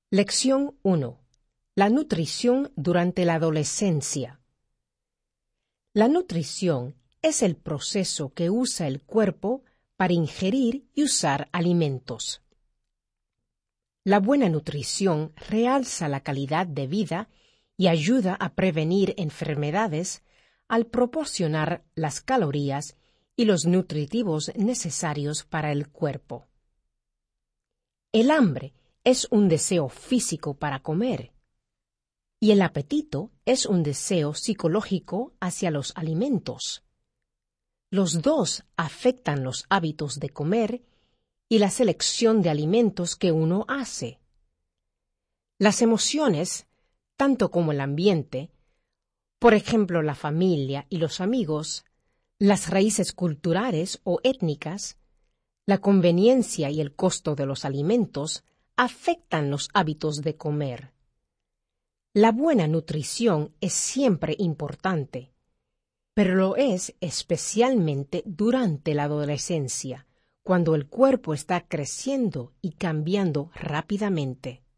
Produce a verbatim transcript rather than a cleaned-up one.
Lección uno. La nutrición durante la adolescencia. La nutrición es el proceso que usa el cuerpo para ingerir y usar alimentos. La buena nutrición realza la calidad de vida y ayuda a prevenir enfermedades al proporcionar las calorías y los nutritivos necesarios para el cuerpo. El hambre es un deseo físico para comer, y el apetito es un deseo psicológico hacia los alimentos. Los dos afectan los hábitos de comer y la selección de alimentos que uno hace. Las emociones, tanto como el ambiente, por ejemplo la familia y los amigos, las raíces culturales o étnicas, la conveniencia y el costo de los alimentos, afectan los hábitos de comer. La buena nutrición es siempre importante, pero lo es especialmente durante la adolescencia, cuando el cuerpo está creciendo y cambiando rápidamente.